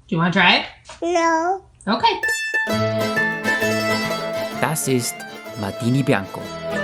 Do you want to try it? No. Okay. Das ist Martini Bianco.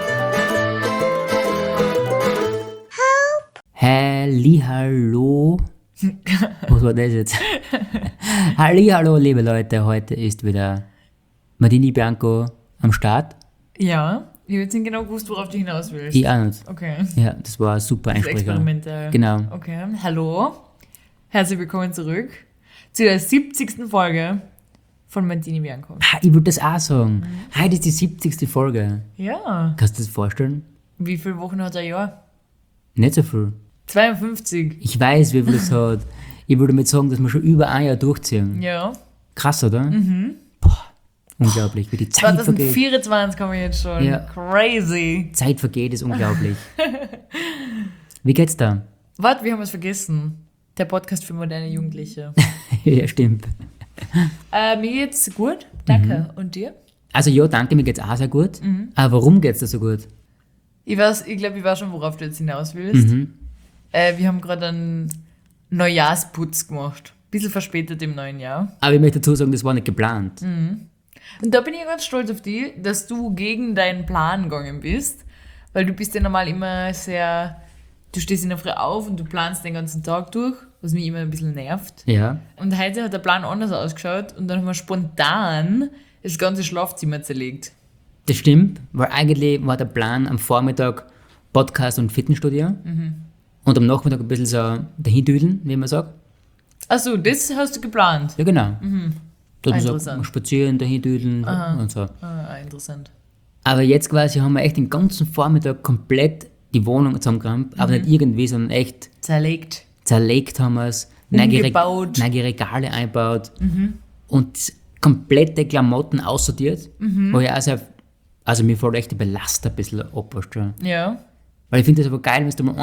Hallihallo. Was war das jetzt? Hallihallo, liebe Leute. Heute ist wieder Martini Bianco am Start. Ja, ich habe jetzt nicht genau gewusst, worauf du hinaus willst. Ich auch nicht. Okay. Ja, das war ein super Das Einsprecher. Experiment. Genau. Okay, hallo. Herzlich willkommen zurück zu der 70. Folge von Martini Bianco. Ich würde das auch sagen. Heute ist die 70. Folge. Ja. Kannst du dir das vorstellen? Wie viele Wochen hat ein Jahr? Nicht so viel. 52. Ich weiß, wie viel es hat. Ich würde damit sagen, dass wir schon über ein Jahr durchziehen. Ja. Krass, oder? Boah, unglaublich, wie die Zeit vergeht. 2024 haben wir jetzt schon. Ja. Crazy. Zeit vergeht, ist unglaublich. Wie geht's da? Warte, wir haben was vergessen. Der Podcast für moderne Jugendliche. Ja, stimmt. Mir geht's gut, danke. Und dir? Also ja, danke, mir geht's auch sehr gut. Aber warum geht's dir so gut? Ich glaube, ich weiß schon, worauf du jetzt hinaus willst. Wir haben gerade einen Neujahrsputz gemacht. Bisschen verspätet im neuen Jahr. Aber ich möchte dazu sagen, das war nicht geplant. Und da bin ich ganz stolz auf dich, dass du gegen deinen Plan gegangen bist. Weil du bist ja normal immer sehr... Du stehst in der Früh auf und du planst den ganzen Tag durch, was mich immer ein bisschen nervt. Ja. Und heute hat der Plan anders ausgeschaut und dann haben wir spontan das ganze Schlafzimmer zerlegt. Das stimmt, weil eigentlich war der Plan am Vormittag Podcast und Fitnessstudio. Und am Nachmittag ein bisschen so dahindüdeln, wie man sagt. Achso, das hast du geplant. Ja, genau. Dass wir so Interessant. spazieren, dahindüdeln und so. Interessant. Aber jetzt quasi haben wir echt den ganzen Vormittag komplett die Wohnung zusammengeräumt, aber nicht irgendwie, sondern echt Zerlegt. zerlegt haben wir es, Umgebaut. neue Regale eingebaut und komplette Klamotten aussortiert, wo ich also mir fällt echt die Belast ein bisschen ab, weißt du. Ja. Weil ich finde das aber geil, wenn du mal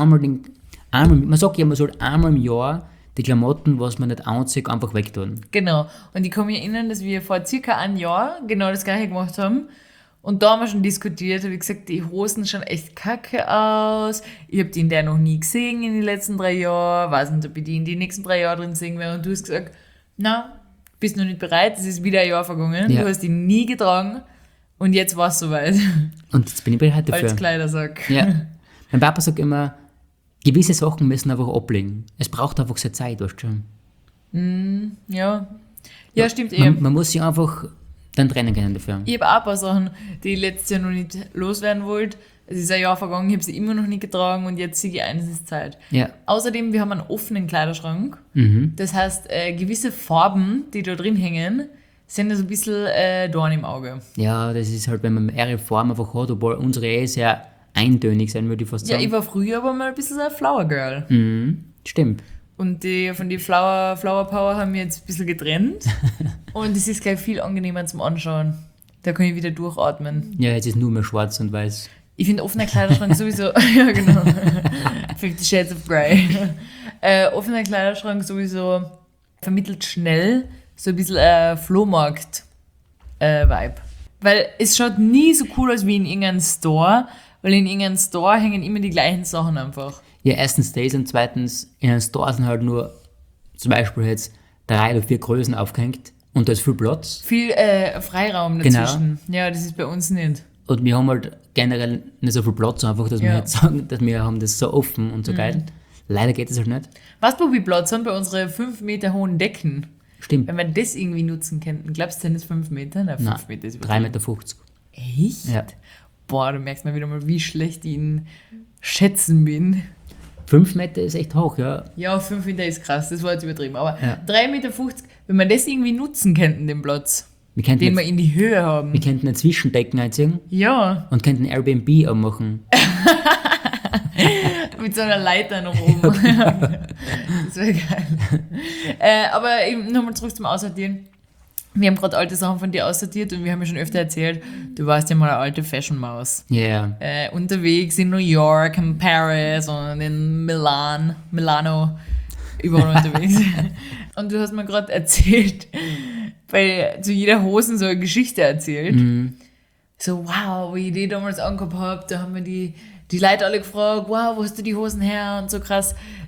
man sagt ja, man soll einmal im Jahr die Klamotten, was man nicht anzieht, einfach wegtun. Genau. Und ich kann mich erinnern, dass wir vor circa einem Jahr genau das gleiche gemacht haben. Und da haben wir schon diskutiert, habe ich gesagt, die Hosen schauen echt kacke aus. Ich habe die in der noch nie gesehen in den letzten 3 Jahren. Weiß nicht, ob ich die in die nächsten 3 Jahre drin sehen werde. Und du hast gesagt, na, bist noch nicht bereit, es ist wieder ein Jahr vergangen. Ja. Du hast die nie getragen. Und jetzt war es soweit. Und jetzt bin ich bereit dafür. Als Kleidersack. Ja. Mein Papa sagt immer, gewisse Sachen müssen einfach ablegen. Es braucht einfach seine Zeit, weißt du schon. Ja. Ja, stimmt eben. Man muss sich einfach dann trennen können dafür. Ich habe auch ein paar Sachen, die ich letztes Jahr noch nicht loswerden wollte. Es ist ein Jahr vergangen, ich habe sie immer noch nicht getragen und jetzt sehe ich ein, es ist Zeit. Ja. Außerdem, wir haben einen offenen Kleiderschrank. Das heißt, gewisse Farben, die da drin hängen, sind so ein bisschen Dorn im Auge. Ja, das ist halt, wenn man mehrere Formen einfach hat, obwohl unsere sehr eintönig sein, würde ich fast Ja, sagen. ich war früher aber mal ein bisschen so ein Flower Girl. Stimmt. Und von die Flower Power haben wir jetzt ein bisschen getrennt. Und es ist gleich viel angenehmer zum Anschauen. Da kann ich wieder durchatmen. Ja, jetzt ist nur mehr schwarz und weiß. Ich finde offener Kleiderschrank sowieso, ja genau, 50 Shades of Grey. Offener Kleiderschrank sowieso vermittelt schnell so ein bisschen Flohmarkt-Vibe. Weil es schaut nie so cool aus wie in irgendeinem Store, weil in irgendeinem Store hängen immer die gleichen Sachen einfach. Ja, erstens das und zweitens, in einem Store sind halt nur zum Beispiel jetzt 3 oder 4 Größen aufgehängt und da ist viel Platz. Viel Freiraum dazwischen. Ja, das ist bei uns nicht. Und wir haben halt generell nicht so viel Platz einfach, dass wir Ja. jetzt sagen, dass wir haben das so offen und so geil. Leider geht das halt nicht. Was wo wir Platz haben bei unseren 5 Meter hohen Decken? Stimmt. Wenn wir das irgendwie nutzen könnten, glaubst du, sind das 5 Meter? Nein, 5 Nein, Meter ist 3,50 Meter. Echt? Ja. Boah, du merkst mal wieder mal, wie schlecht ich in Schätzen bin. 5 Meter ist echt hoch, ja. Ja, 5 Meter ist krass, das war jetzt übertrieben. Aber Ja. 3,50 Meter, wenn wir das irgendwie nutzen könnten, den Platz, Wir könnten, den wir jetzt, in die Höhe haben. wir könnten eine Zwischendecken einziehen Ja, und könnten Airbnb anmachen. mit so einer Leiter nach oben. Das wäre geil. Aber eben nochmal zurück zum Aussortieren. Wir haben gerade alte Sachen von dir aussortiert und wir haben ja schon öfter erzählt, du warst ja mal eine alte Fashion-Maus. Ja. Unterwegs in New York, in Paris und in Milano, überall unterwegs. Und du hast mir gerade erzählt, zu jeder Hosen so eine Geschichte erzählt. So, wow, wie ich die damals angehabt habe, da haben wir die Leute alle gefragt, wow, wo hast du die Hosen her und so krass.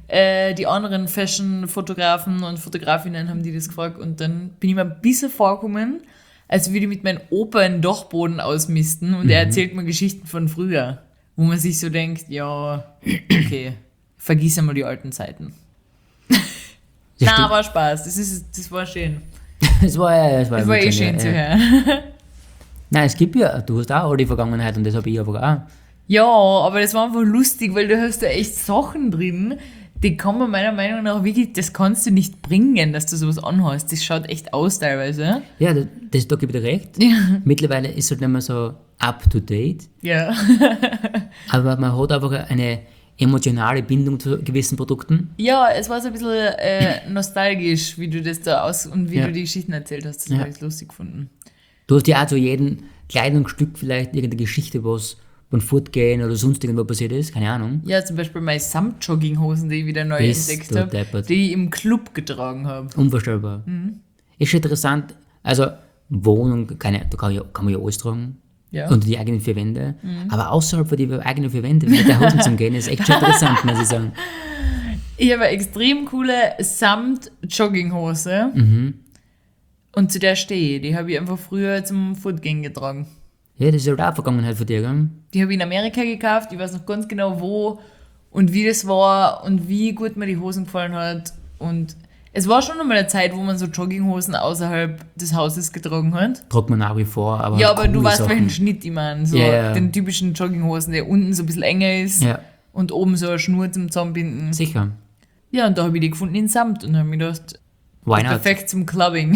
die anderen Fashion-Fotografen und Fotografinnen haben die das gefragt und dann bin ich mir ein bisschen vorgekommen, als würde ich mit meinem Opa einen Dachboden ausmisten und er erzählt mir Geschichten von früher, wo man sich so denkt, ja, okay, vergiss einmal die alten Zeiten. Das Na, war Spaß, das war schön. Das war Das war eh wirklich schön zu ja. hören. Nein, es gibt ja, du hast auch die Vergangenheit und das habe ich aber auch. Ja, aber das war einfach lustig, weil du hast da echt Sachen drin, die kann man meiner Meinung nach wirklich, das kannst du nicht bringen, dass du sowas anhast. Das schaut echt aus teilweise. Ja, da gebe ich dir recht. Ja. Mittlerweile ist es halt nicht mehr so up to date, Ja. aber man hat einfach eine emotionale Bindung zu gewissen Produkten. Ja, es war so ein bisschen nostalgisch, wie du das da und wie Ja. du die Geschichten erzählt hast. Das Ja. habe ich lustig gefunden. Du hast ja auch zu jedem Kleidungsstück vielleicht irgendeine Geschichte, was beim Fortgehen oder sonst irgendwo passiert ist, keine Ahnung. Ja, zum Beispiel meine Samt-Jogginghosen, die ich wieder neu Bist entdeckt du habe, deppert. die ich im Club getragen habe. Unvorstellbar. Ist schon interessant, also Wohnung, da kann man ja alles tragen. Ja. Unter die eigenen vier Wände. Aber außerhalb von die eigenen vier Wände mit der Hosen zum Gehen, ist echt schon interessant, muss ich sagen. Ich habe eine extrem coole Samt-Jogginghose. Und zu der stehe ich. Die habe ich einfach früher zum Fortgehen getragen. Ja, das ist halt auch Vergangenheit von dir, gell? Die habe ich in Amerika gekauft. Ich weiß noch ganz genau, wo und wie das war und wie gut mir die Hosen gefallen hat. Und es war schon einmal eine Zeit, wo man so Jogginghosen außerhalb des Hauses getragen hat. Tragt man nach wie vor, aber Ja, aber du coole weißt, Sachen. welchen Schnitt ich meine. So Ja, ja. den typischen Jogginghosen, der unten so ein bisschen enger ist Ja, und oben so eine Schnur zum Zusammenbinden. sicher. Ja, und da habe ich die gefunden in Samt und habe mir gedacht, Why not? perfekt zum Clubbing.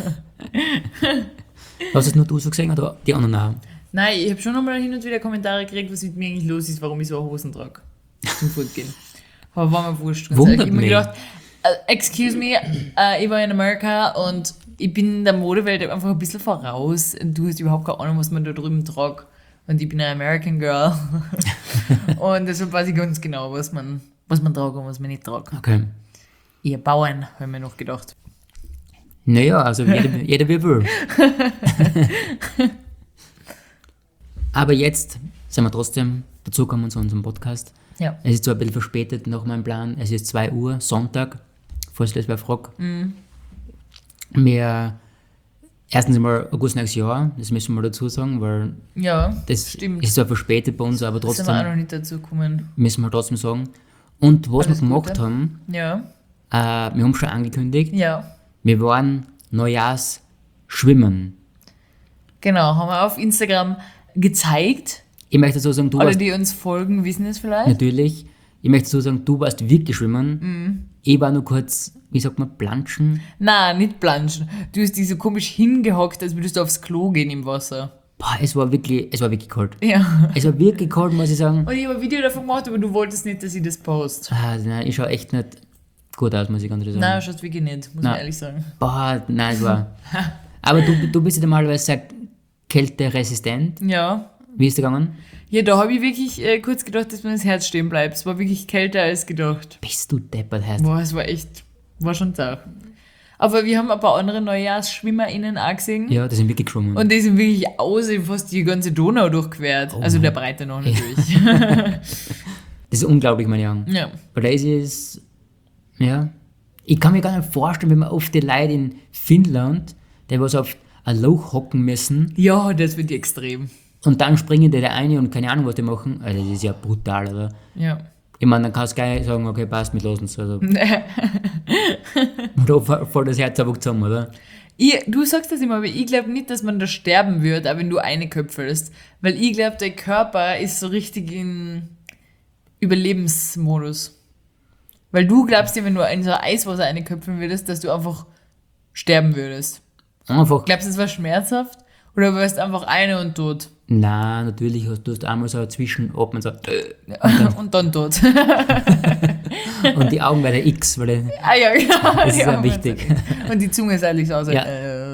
Hast es nur du so gesehen oder die anderen auch? Nein, ich habe schon einmal hin und wieder Kommentare gekriegt, was mit mir eigentlich los ist, warum ich so eine Hosen trage. Zum Fortgehen. Aber war mir wurscht. Ganz Wundert ehrlich. Ich habe mir mich. gedacht, excuse me, ich war in Amerika und ich bin in der Modewelt einfach ein bisschen voraus. Du hast überhaupt keine Ahnung, was man da drüben tragt. Und ich bin eine American Girl. Und deshalb weiß ich ganz genau, was man tragt und was man nicht tragt. Okay. Ihr Bauern, habe ich mir noch gedacht. Naja, also jeder wie will. Aber jetzt sind wir trotzdem dazugekommen zu unserem Podcast. Ja. Es ist zwar ein bisschen verspätet nach meinem Plan. Es ist 2 Uhr, Sonntag, falls das wer fragt. Wir, erstens einmal ein gutes neues Jahr, das müssen wir dazu sagen, weil Ja, das stimmt. ist zwar verspätet bei uns, aber Da sind wir auch noch trotzdem nicht dazu gekommen. müssen wir trotzdem sagen. Und was Alles wir gemacht Gute. haben, Ja. wir haben schon angekündigt, Ja. wir waren Neujahrs schwimmen. Genau, haben wir auf Instagram gezeigt. Ich möchte dazu sagen, du Alle, warst die uns folgen, wissen es vielleicht. natürlich, ich möchte dazu sagen, du warst wirklich schwimmen. Mhm. Ich war nur kurz, wie sagt man, planschen. Nein, nicht planschen. Du hast dich so komisch hingehockt, als würdest du aufs Klo gehen im Wasser. Boah, es war wirklich kalt. Ja. Es war wirklich kalt, muss ich sagen. Und ich habe ein Video davon gemacht, aber du wolltest nicht, dass ich das poste. Nein, ich schaue echt nicht gut aus, muss ich ganz ehrlich sagen. Nein, schaust wirklich nicht, muss Nein. ich ehrlich sagen. Boah, nein, es war. Aber du bist ja normalerweise sehr kälteresistent. Ja. Wie ist es gegangen? Ja, da habe ich wirklich kurz gedacht, dass mir das Herz stehen bleibt. Es war wirklich kälter als gedacht. Bist du deppert, heißt. Boah, es war schon zart. Aber wir haben ein paar andere NeujahrsschwimmerInnen auch gesehen. Ja, das sind wirklich geschwommen. Und die sind wirklich fast die ganze Donau durchquert. Also der Breite noch natürlich. Das ist unglaublich, meine Herren. Ja. Weil das ist, ja, ich kann mir gar nicht vorstellen, wenn man oft die Leute in Finnland, die was auf ein Loch hocken müssen Ja, das wird extrem. und dann springen die da rein und keine Ahnung, was die machen. Also das ist ja brutal, oder? Ja. Ich meine, dann kannst du gleich sagen, okay, passt, mit losen es. Also, da fällt das Herz einfach zusammen, oder? Du sagst das immer, aber ich glaube nicht, dass man da sterben wird, auch wenn du eine köpfelst. Weil ich glaube, der Körper ist so richtig in Überlebensmodus. Weil du glaubst ja, wenn du in so Eiswasser eine köpfeln würdest, dass du einfach sterben würdest. Einfach, Glaubst du, es war schmerzhaft? Oder wärst einfach eine und tot? nein, natürlich du hast einmal so Zwischenatmen so, Und dann tot. und die Augen werden X, weil Ah ja, genau. das ist Die ja Augen wichtig. sind so. Und die Zunge ist eigentlich so aus. Ja.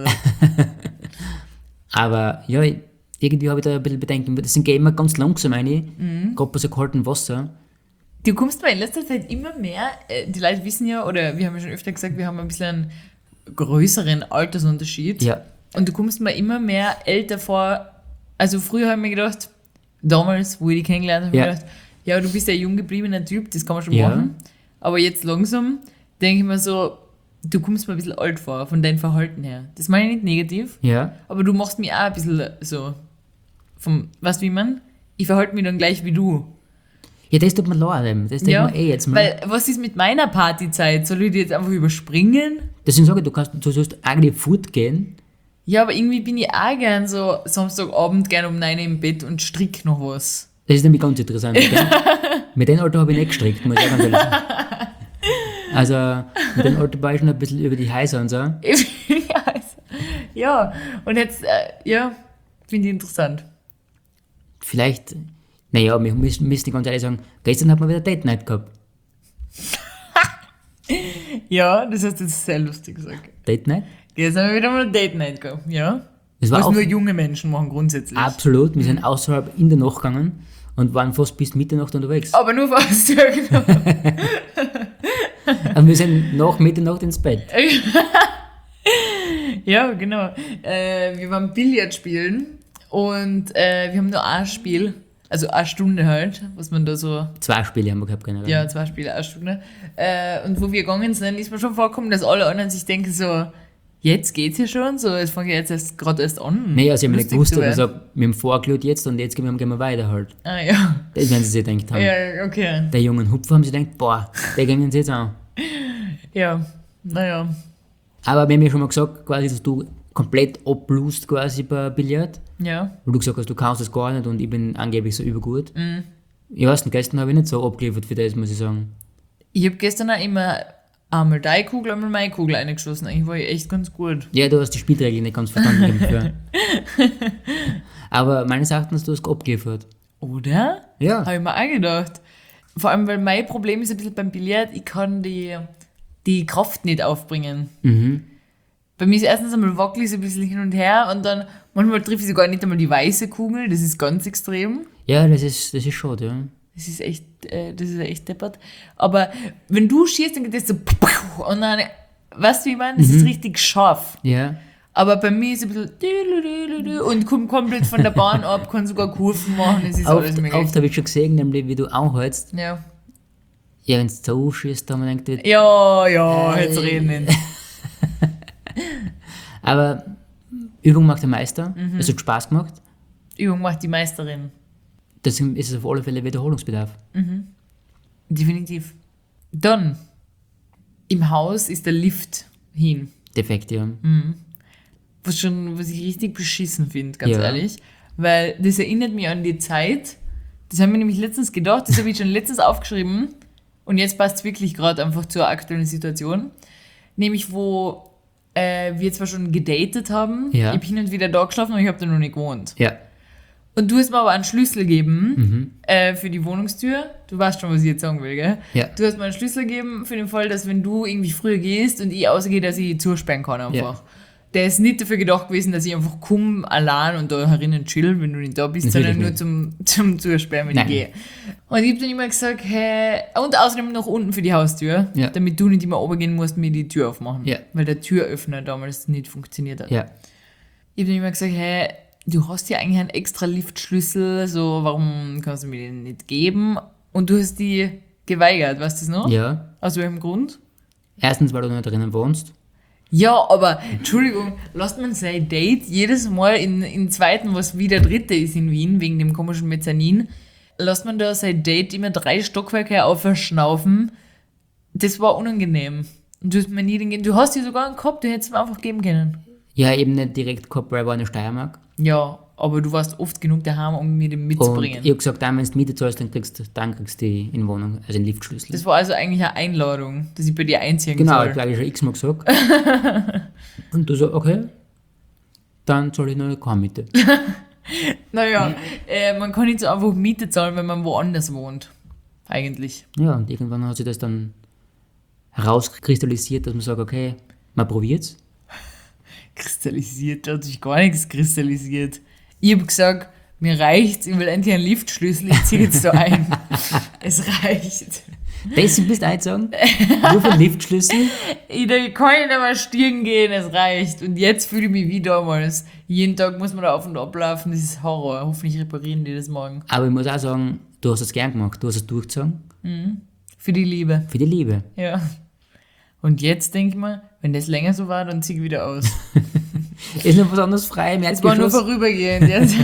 Aber ja, irgendwie habe ich da ein bisschen Bedenken, weil das sind immer ganz langsam rein, gerade bei so kaltem Wasser. Du kommst mir in letzter Zeit immer mehr, die Leute wissen ja, oder wir haben ja schon öfter gesagt, wir haben ein bisschen einen größeren Altersunterschied. Ja, Und du kommst mir immer mehr älter vor. Also früher habe ich mir gedacht, damals, wo ich dich kennengelernt habe, Ja. habe ich gedacht, ja, du bist ja ein jung gebliebener Typ, das kann man schon Ja. machen. Aber jetzt langsam denke ich mir so, du kommst mir ein bisschen alt vor, von deinem Verhalten her. Das meine ich nicht negativ, Ja. aber du machst mich auch ein bisschen so, weißt du, wie man? Ich verhalte mich dann gleich wie du. Ja, das tut mir leid. Eben. Das denke ich mir jetzt mal. Weil, was ist mit meiner Partyzeit? Soll ich die jetzt einfach überspringen? Deswegen sage ich, du sollst eigentlich fortgehen. Ja, aber irgendwie bin ich auch gern so Samstagabend gern um 9 Uhr im Bett und strick noch was. Das ist nämlich ganz interessant. Gell? Mit dem Alter habe ich nicht gestrickt, muss ich auch ganz ehrlich sagen. Also, mit dem Alter war ich schon ein bisschen über die Häuser und so. Ja, und jetzt, finde ich interessant. Vielleicht, naja, wir müssen ganz ehrlich sagen, gestern hat man wieder Date Night gehabt. Ja, das hast du jetzt sehr lustig gesagt. Date Night? Jetzt haben wir wieder mal eine Date Night gehabt, ja. Das war Was auch nur junge Menschen machen grundsätzlich. absolut. Wir sind außerhalb in der Nacht gegangen und waren fast bis Mitternacht unterwegs. Aber nur fast, ja genau. Und wir sind nach Mitternacht ins Bett. Ja, genau. Wir waren Billard spielen und wir haben nur ein Spiel, also eine Stunde halt, was man da so, 2 Spiele haben wir gehabt, generell. ja, 2 Spiele, eine Stunde. Und wo wir gegangen sind, ist mir schon vorgekommen, dass alle anderen sich denken so, jetzt geht's ja schon, so, jetzt fange ich jetzt gerade erst an. Nee, also ich habe nicht lustig gewusst, zu aber werden. also, wir haben vorgeschaut jetzt und jetzt gehen wir weiter halt. Ah ja, Das werden sie sich gedacht haben. ja, okay. Der jungen Hupfer haben sie gedacht, boah, der gehen sie jetzt an. Ja, naja. Aber wir haben ja schon mal gesagt, quasi, dass du komplett ablust quasi bei Billard. Ja. Weil du gesagt hast, du kannst das gar nicht und ich bin angeblich so übergut. Mhm. Ich weiß nicht, gestern habe ich nicht so abgeliefert für das, muss ich sagen. Ich habe gestern auch immer einmal deine Kugel, einmal meine Kugel eingeschossen. Eigentlich war ich echt ganz gut. Ja, du hast die Spielregeln nicht ganz verstanden. Dafür. Aber meines Erachtens, du hast abgeliefert. Oder? Ja. Habe ich mir auch gedacht. Vor allem, weil mein Problem ist ein bisschen beim Billard, ich kann die Kraft nicht aufbringen. Mhm. Bei mir ist erstens einmal wackelig so ein bisschen hin und her und dann manchmal treffe ich sogar nicht einmal die weiße Kugel, das ist ganz extrem. Ja, das ist schade, ja. Das ist echt deppert. Aber wenn du schießt, dann geht das so und dann, weißt du, wie ich meine? Das ist richtig scharf. Ja. Aber bei mir ist es ein bisschen und kommt komplett von der Bahn ab, kann sogar Kurven machen, es ist alles möglich. Oft habe ich schon gesehen, nämlich wie du anhältst. Ja. Ja, wenn du so schießt, da man denkt, Ja, jetzt reden nicht. aber Übung macht der Meister. Es hat Spaß gemacht. Übung macht die Meisterin. Deswegen ist es auf alle Fälle Wiederholungsbedarf. Definitiv. Dann, im Haus ist der Lift hin. Defekt, ja. Was ich richtig beschissen finde, ganz Ja. ehrlich. Weil das erinnert mich an die Zeit, das haben wir nämlich letztens gedacht, das habe ich schon letztens aufgeschrieben und jetzt passt es wirklich gerade einfach zur aktuellen Situation. Nämlich, wo wir zwar schon gedatet haben, Ja. ich habe hin und wieder da geschlafen, aber ich habe da noch nicht gewohnt. Ja. Und du hast mir aber einen Schlüssel gegeben für die Wohnungstür. Du weißt schon, was ich jetzt sagen will, gell? Ja. Du hast mir einen Schlüssel gegeben für den Fall, dass wenn du irgendwie früher gehst und ich ausgehe, dass ich zusperren kann einfach. Ja. Der ist nicht dafür gedacht gewesen, dass ich einfach komme allein und da herinnen chill, wenn du nicht da bist, Natürlich sondern nur zum Zusperren, wenn Nein. ich gehe. Und ich habe dann immer gesagt, hey, und außerdem noch unten für die Haustür, Ja. damit du nicht immer oben gehen musst, mir die Tür aufmachen. Ja. Weil der Türöffner damals nicht funktioniert hat. Ja. Ich habe dann immer gesagt, hey, du hast ja eigentlich einen extra Liftschlüssel, so warum kannst du mir den nicht geben? Und du hast die geweigert, weißt du das noch? Ja. Aus welchem Grund? Erstens, weil du nicht drinnen wohnst. Ja, aber, Entschuldigung, lasst man sein Date jedes Mal in zweiten, was wie der dritte ist in Wien, wegen dem komischen Mezzanin, lasst man da sein Date immer 3 Stockwerke aufschnaufen. Das war unangenehm. Und du hast mir nie den du hast dir sogar einen gehabt, den hättest du mir einfach geben können. Ja, eben nicht direkt gehabt, weil ich war in der Steiermark. Ja, aber du warst oft genug daheim, um mir den Und mitzubringen. ich habe gesagt, wenn du Miete zahlst, dann kriegst du die in Wohnung, also den Liftschlüssel. Das war also eigentlich eine Einladung, dass ich bei dir einziehen Genau, soll. ich habe schon x-mal gesagt. Und du so, okay, dann zahle ich noch keine Miete. Naja, man kann nicht so einfach Miete zahlen, wenn man woanders wohnt. Eigentlich. Ja, und irgendwann hat sich das dann herauskristallisiert, dass man sagt, okay, man probiert's. Kristallisiert, da hat sich gar nichts kristallisiert. Ich habe gesagt, mir reicht's, ich will endlich einen Liftschlüssel, ich ziehe jetzt da ein. Es reicht. Das bist du einsagen? Nur für den Liftschlüssel? Da kann ich nicht mehr stiegen gehen, es reicht. Und jetzt fühle ich mich wie damals. Jeden Tag muss man da auf und ab laufen, das ist Horror. Hoffentlich reparieren die das morgen. Aber ich muss auch sagen, du hast es gern gemacht, du hast es durchgezogen. Für die Liebe. Für die Liebe. Ja. Und jetzt denke ich mir, wenn das länger so war, dann zieh ich wieder aus. Ist noch was anderes frei im Es war nur Erdgeschoss? vorübergehend jetzt.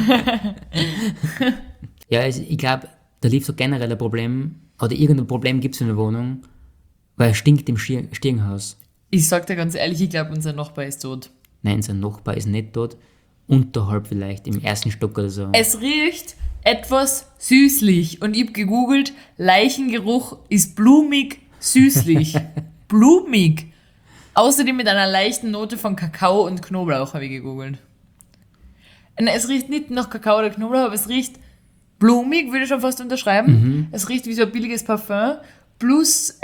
Ja, ich glaube, da lief so generell ein Problem, oder irgendein Problem gibt es in der Wohnung, weil es stinkt im Stiegenhaus. Ich sag dir ganz ehrlich, ich glaube, unser Nachbar ist tot. Nein, sein Nachbar ist nicht tot. Unterhalb vielleicht, im ersten Stock oder so. Es riecht etwas süßlich. Und ich habe gegoogelt, Leichengeruch ist blumig süßlich. Blumig. Außerdem mit einer leichten Note von Kakao und Knoblauch habe ich gegoogelt. Und es riecht nicht nach Kakao oder Knoblauch, aber es riecht blumig, würde ich schon fast unterschreiben. Es riecht wie so ein billiges Parfum. Plus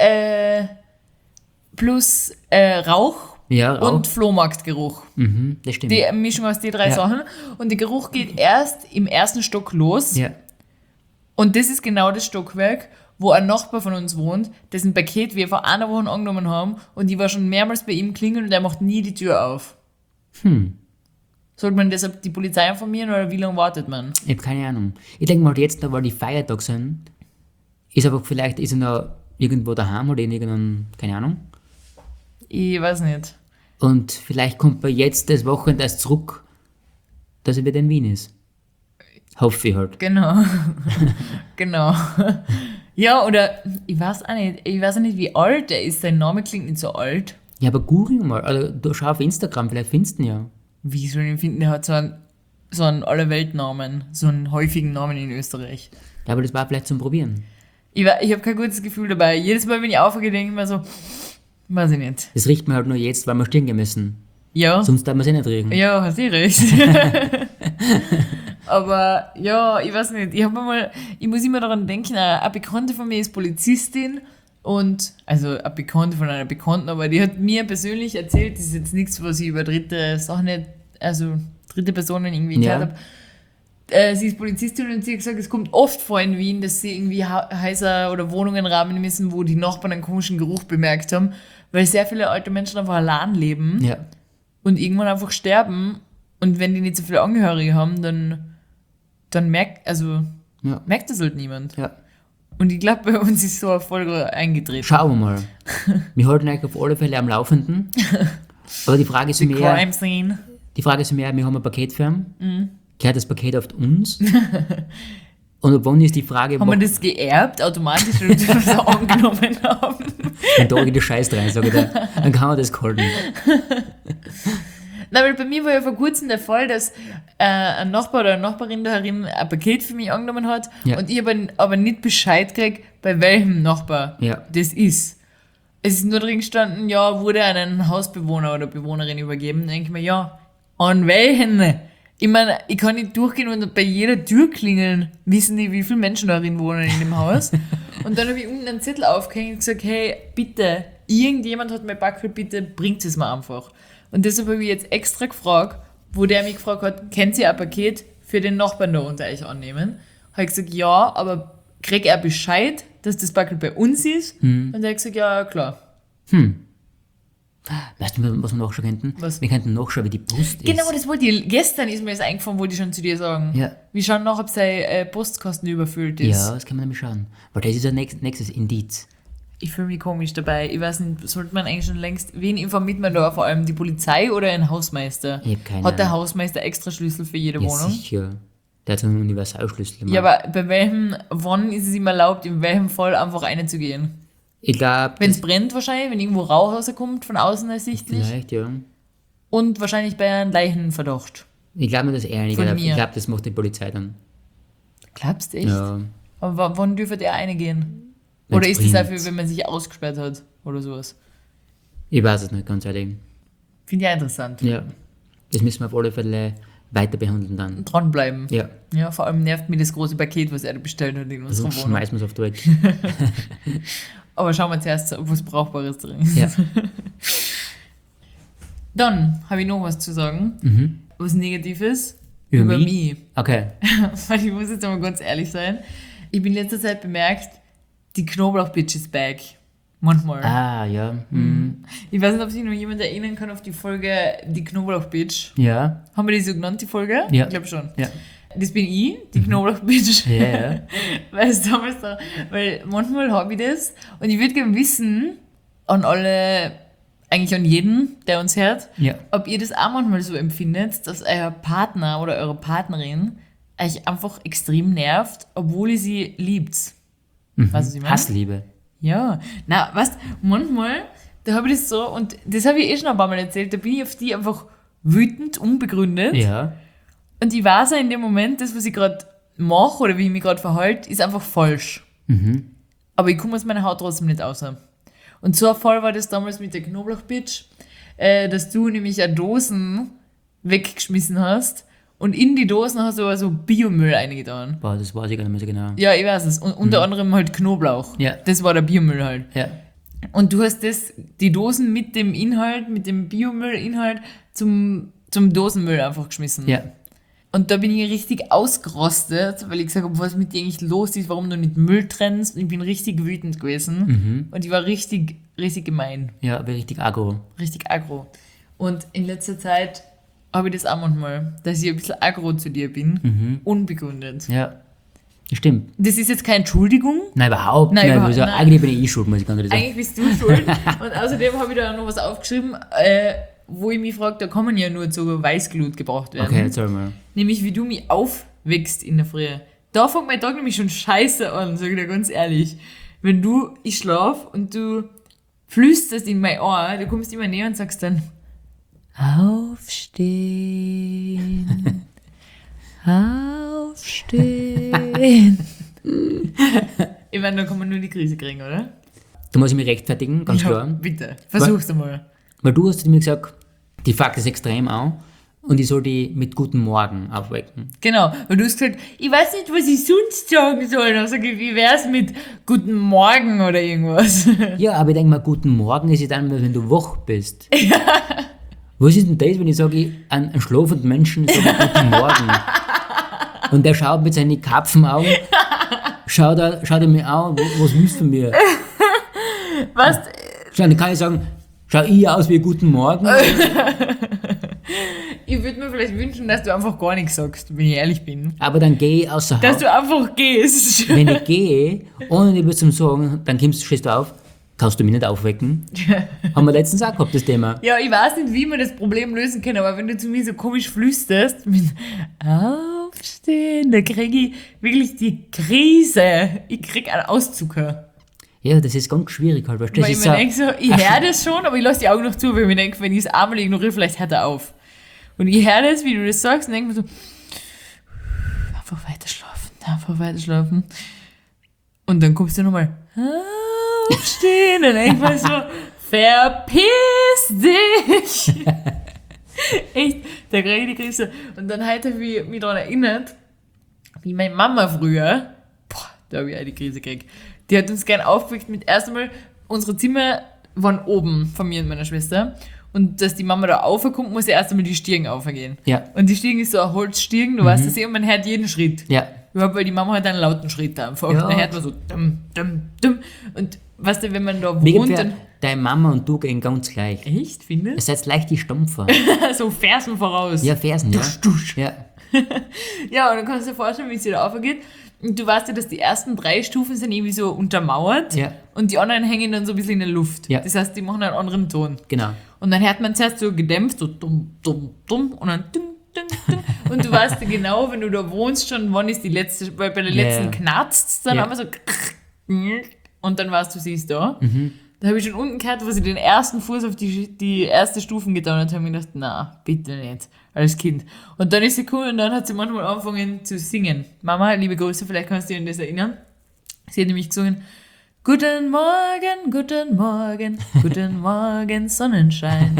Rauch, Ja, Rauch. und Flohmarktgeruch. Das stimmt. Die Mischung aus den drei Ja. Sachen. Und der Geruch geht erst im ersten Stock los. ja. Und das ist genau das Stockwerk, wo ein Nachbar von uns wohnt, dessen Paket wir vor einer Woche angenommen haben. Und ich war schon mehrmals bei ihm klingeln und er macht nie die Tür auf. Sollte man deshalb die Polizei informieren oder wie lange wartet man? Ich habe keine Ahnung. Ich denke mal, jetzt, weil die Feiertage sind, ist aber vielleicht ist er noch irgendwo daheim oder in irgendeinem, keine Ahnung. Ich weiß nicht. Und vielleicht kommt er jetzt das Wochenende erst zurück, dass er wieder in Wien ist. Hoffe ich halt. Genau. Genau. Ja, oder ich weiß auch nicht, wie alt er ist. Sein Name klingt nicht so alt. Ja, aber google mal. Also, du schau auf Instagram, vielleicht findest du ihn ja. Wie soll ich ihn finden? Er hat so einen Allerweltnamen, so einen häufigen Namen in Österreich. Ja, aber das war vielleicht zum Probieren. Ich habe kein gutes Gefühl dabei. Jedes Mal, wenn ich aufwache, denke ich mir so, weiß ich nicht. Das riecht mir halt nur jetzt, weil wir stehen gemessen. Ja, Sonst darf man es eh nicht riechen. ja, hast du recht. Aber ja, ich weiß nicht. Ich muss immer daran denken, eine Bekannte von mir ist Polizistin und, also eine Bekannte von einer Bekannten, aber die hat mir persönlich erzählt, das ist jetzt nichts, was ich über dritte Personen irgendwie Ja. gehört habe. Sie ist Polizistin und sie hat gesagt, es kommt oft vor in Wien, dass sie irgendwie Häuser oder Wohnungen rahmen müssen, wo die Nachbarn einen komischen Geruch bemerkt haben, weil sehr viele alte Menschen einfach allein leben Ja. und irgendwann einfach sterben und wenn die nicht so viele Angehörige haben, dann merkt das halt niemand. Ja. Und ich glaube, bei uns ist so eine Folge eingetreten. Schauen wir mal. Wir halten euch auf alle Fälle am Laufenden. Aber die Frage ist Die mehr, Crime Scene. wir haben ein Paket für ihn. Gehört das Paket auf uns? Und ab wann ist die Frage, Haben wir das geerbt, automatisch, oder wir das angenommen haben? wenn da geht der Scheiß rein, sage ich dir. Dann kann man das halten. Nein, weil bei mir war ja vor kurzem der Fall, dass ein Nachbar oder eine Nachbarin darin ein Paket für mich angenommen hat Ja. und ich aber nicht Bescheid krieg, bei welchem Nachbar Ja. das ist. Es ist nur drin gestanden, ja, wurde an einen Hausbewohner oder Bewohnerin übergeben. Dann denke ich mir, ja, an welchen? Ich meine, ich kann nicht durchgehen und bei jeder Tür klingeln, wissen die, wie viele Menschen darin wohnen in dem Haus. Und dann habe ich unten einen Zettel aufgehängt und gesagt, hey, bitte, irgendjemand hat mein Paket, bitte bringt es mir einfach. Und deshalb habe ich jetzt extra gefragt, wo der mich gefragt hat, kennt ihr ein Paket für den Nachbarn da unter euch annehmen? Habe ich gesagt, ja, aber krieg er Bescheid, dass das Paket bei uns ist? Und er hat gesagt, ja, klar. Weißt du, was wir nachschauen könnten? Was? Wir könnten nachschauen, wie die Post ist. Genau, das wollte ich, gestern ist mir das eingefallen, wollte ich schon zu dir sagen. Ja. Wir schauen nach, ob sein Postkasten überfüllt ist. Ja, das kann man nämlich schauen. Weil das ist ein nächstes Indiz. Ich fühle mich komisch dabei. Ich weiß nicht, sollte man eigentlich schon längst, wen informiert man da? Vor allem die Polizei oder ein Hausmeister? Ich hab keine Hat der Ahnung. Hausmeister extra Schlüssel für jede Ja, Wohnung? sicher. Der hat so einen Universalschlüssel. Ja, aber wann ist es ihm erlaubt, in welchem Fall einfach reinzugehen? ich glaube, Wenn es brennt wahrscheinlich, wenn irgendwo Rauch rauskommt, von außen ersichtlich. vielleicht, ja. Und wahrscheinlich bei einem Leichenverdacht. Ich glaube nicht, dass er nicht. Von Ich mir. glaube, das macht die Polizei dann. Glaubst du echt? Ja. Aber wann dürfte der reingehen? Wenn's Oder ist das brennt. dafür, wenn man sich ausgesperrt hat? Oder sowas? Ich weiß es nicht, ganz ehrlich. Finde ich auch interessant. Ja. Das müssen wir auf alle Fälle weiter behandeln dann. Dranbleiben. Ja. Ja, vor allem nervt mich das große Paket, was er da bestellt hat in unserer Sonst Wohnung. schmeißen wir es auf die Weg. Aber schauen wir zuerst, ob was Brauchbares drin ist. Ja. Dann habe ich noch was zu sagen. Was Negatives. Über mich? mich. Okay. Weil ich muss jetzt aber ganz ehrlich sein. Ich bin in letzter Zeit bemerkt, die Knoblauch-Bitch ist back. Manchmal. Ah, ja. Ich weiß nicht, ob sich noch jemand erinnern kann auf die Folge Die Knoblauch-Bitch. Ja. Haben wir die so genannt, die Folge? Ja. Ich glaube schon. Ja. das bin ich, die Knoblauch-Bitch. Ja, ja. Weil es damals da, weil manchmal habe ich das und ich würde gerne wissen, an alle, eigentlich an jeden, der uns hört, Ja. ob ihr das auch manchmal so empfindet, dass euer Partner oder eure Partnerin euch einfach extrem nervt, obwohl ihr sie liebt. Weißt du, was ich meine? Hassliebe. Ja, na, weißt manchmal, da habe ich das so, und das habe ich eh schon ein paar Mal erzählt, da bin ich auf die einfach wütend, unbegründet. Ja. Und ich weiß auch in dem Moment, das, was ich gerade mache oder wie ich mich gerade verhalte, ist einfach falsch. Aber ich komme aus meiner Haut trotzdem nicht raus. Und so ein Fall war das damals mit der Knoblauch-Bitch, dass du nämlich eine Dosen weggeschmissen hast und in die Dosen hast du also Biomüll reingetan. Boah, das weiß ich gar nicht mehr so genau. Ja, ich weiß es. Und unter anderem halt Knoblauch. Ja. Das war der Biomüll halt. Ja. Und du hast die Dosen mit dem Inhalt, mit dem Biomüllinhalt zum Dosenmüll einfach geschmissen. Ja. Und da bin ich richtig ausgerostet, weil ich gesagt habe, was mit dir eigentlich los ist, warum du nicht Müll trennst. Und ich bin richtig wütend gewesen. Und ich war richtig, richtig gemein. Ja, aber richtig aggro. Richtig aggro. Und in letzter Zeit habe ich das auch manchmal, dass ich ein bisschen aggro zu dir bin. Unbegründet. Ja. Das stimmt. Das ist jetzt keine Entschuldigung. Nein, überhaupt Nein, nicht. überhaupt Also, nicht. eigentlich bin ich schuld, muss ich ganz ehrlich sagen. Eigentlich bist du schuld. Und außerdem habe ich da noch was aufgeschrieben, wo ich mich frage, da kann man ja nur zu Weißglut gebraucht werden. Okay, erzähl mal. Nämlich, wie du mich aufwächst in der Früh. Da fängt mein Tag nämlich schon scheiße an, sag ich dir ganz ehrlich. Wenn ich schlaf und du flüsterst in mein Ohr, du kommst immer näher und sagst dann, aufstehen, aufstehen. Ich meine, da kann man nur die Krise kriegen, oder? Da muss ich mich rechtfertigen, ganz klar. Bitte, versuch's einmal. Weil du hast zu mir gesagt, die fuckt das extrem an und ich soll die mit Guten Morgen aufwecken. Genau, weil du hast gesagt, ich weiß nicht, was ich sonst sagen soll. Dann sag ich, wie wär's mit Guten Morgen oder irgendwas? Ja, aber ich denke mal, Guten Morgen ist ja dann, wenn du wach bist. Ja. Was ist denn das, wenn ich sage, einen schlafenden Menschen sage ich Guten Morgen? Und der schaut mit seinen Karpfenaugen, schaut er mir an, was willst du von mir? Was? Schau, dann kann ich sagen, schau ich aus wie Guten Morgen? Ich würde mir vielleicht wünschen, dass du einfach gar nichts sagst, wenn ich ehrlich bin. Aber dann gehe ich außer Dass Haus. du einfach gehst. Wenn ich gehe, ohne dir was zu sagen, dann stehst du auf, kannst du mich nicht aufwecken. Haben wir letztens auch gehabt, das Thema. Ja, ich weiß nicht, wie wir das Problem lösen können, aber wenn du zu mir so komisch flüsterst, mit Aufstehen, da kriege ich wirklich die Krise. Ich krieg einen Auszucker. Ja, das ist ganz schwierig halt. Weißt du, das Weil ich ist mir so, denke so, ich höre das schon, aber ich lasse die Augen noch zu, weil ich mir denke, wenn ich es einmal ignoriere, vielleicht hört er auf. Und ich höre das, wie du das sagst, und denke mir so, einfach weiter schlafen. Und dann kommst du nochmal, aufstehen, und denke ich mir so, verpiss dich! Echt, da kriege ich die Krise. Und dann heute habe ich mich daran erinnert, wie meine Mama früher, da habe ich auch die Krise gekriegt, die hat uns gern aufgeweckt mit erst einmal, unsere Zimmer waren oben von mir und meiner Schwester. Und dass die Mama da raufkommt, muss ja erst einmal die Stiegen aufgehen. Ja. Und die Stiegen ist so ein Holzstiegen, du weißt das eh, und man hört jeden Schritt. ja, Überhaupt, weil die Mama hat einen lauten Schritt einfach. Ja. Dann hört man so dumm, dumm, dumm. Und weißt du, wenn man da wie wohnt, ungefähr, dann... deine Mama und du gehen ganz gleich. Echt, Ihr findest seid leicht die Stumpfer. du? So Fersen voraus. Ja, Fersen, ja. Ja, Ja, und dann kannst du dir vorstellen, wie es wieder aufgeht. Und du weißt ja, dass die ersten 3 Stufen sind irgendwie so untermauert. Ja. Und die anderen hängen dann so ein bisschen in der Luft. Ja. Das heißt, die machen einen anderen Ton. genau. Und dann hört man zuerst so gedämpft, so dumm, dumm, dumm. Und dann dumm, dumm, dumm. Und du weißt ja genau, wenn du da wohnst schon, wann ist die letzte, weil bei der letzten Ja. knarzt dann Ja. einmal so und dann weißt du, sie ist da. Da habe ich schon unten gehört, wo sie den ersten Fuß auf die erste Stufen getan hat, habe ich gedacht, na, bitte nicht, als Kind. Und dann ist sie cool und dann hat sie manchmal angefangen zu singen. Mama, liebe Grüße, vielleicht kannst du dich an das erinnern. Sie hat nämlich gesungen, guten Morgen, guten Morgen, guten Morgen, Sonnenschein.